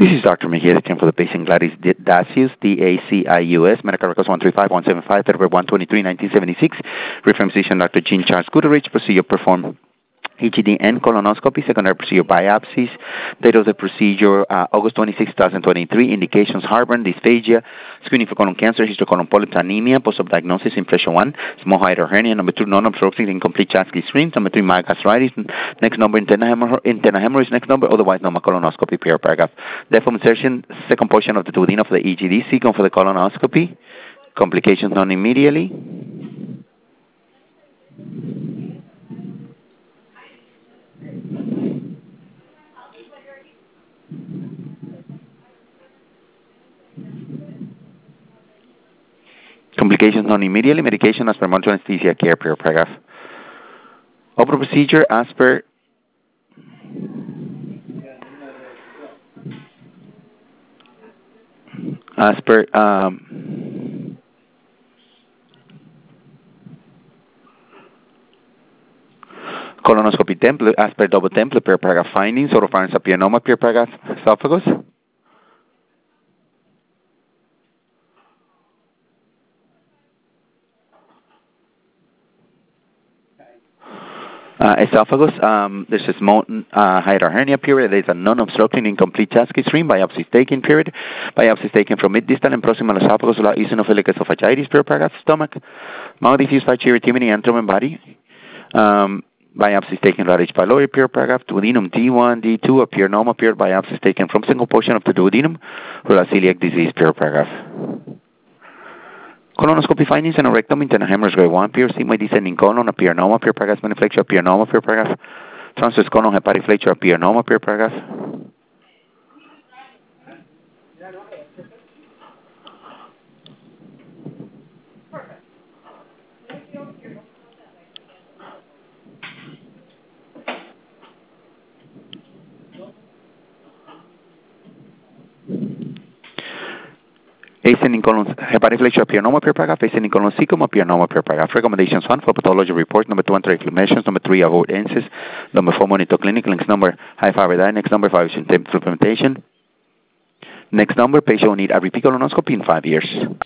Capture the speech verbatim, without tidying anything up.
This is Doctor Mejia, the for the patient Gladys Dacius, D A C I U S, medical records one three five one seven five, February one twenty-three, nineteen seventy-six. Reference physician Doctor Jean Charles Goodrich. Procedure performed E G D and colonoscopy. Secondary procedure biopsies. Date of the procedure uh, August twenty-sixth, twenty twenty-three. Indications heartburn, dysphagia, screening for colon cancer, history colon polyps, anemia, post-op diagnosis, inflation one, small hiatal hernia. Number two, non-obstructive incomplete Chasky screens. Number three, mild gastritis. Next number, internal hemorrhoids. Next number, otherwise known as colonoscopy. Period. Paragraph. Depth of insertion, second portion of the duodenum for the E G D. Second for the colonoscopy. Complications known immediately. Complications known immediately. Medication as per monitoring anesthesia care. Period. Paragraph. Open procedure as per as per um, colonoscopy template as per double template. Per paragraph. Findings: oropharynx papilloma. Per paragraph. Esophagus. Uh, esophagus, um, there's a small uh, hiatal hernia period. There's a non-obstructing incomplete Chasky stream. Biopsy taken period. Biopsy taken from mid-distal and proximal esophagus without eosinophilic esophagitis. Period. Paragraph. Stomach. Mouth diffuse irritability and abdomen body. Um, biopsies taken right H. pylori. Period. Paragraph. Duodenum D one, D two, a pyrenoma. Period. Biopsies taken from single portion of the duodenum without celiac disease. Period. Paragraph. Colonoscopy findings in a rectum, internal hemorrhage grade one, pure sigmoid descending colon, a pyrenoma, pure paragraph, maniflexion, pyrenoma, pure paragraph, transverse colon, hepatic flexure, pyrenoma, pure paragraph. Ascending colon, hepatic flexure, pyrenoma, per paragraph. Ascending colon, cecum, pyrenoma, per paragraph. Recommendations: one, for pathology report. Number two, anti-inflammations. Number three, avoid N S I S. Number four, monitor clinic. Next number, high fiber diet. Next number, five implementation. Next number, patient will need a repeat colonoscopy in five years.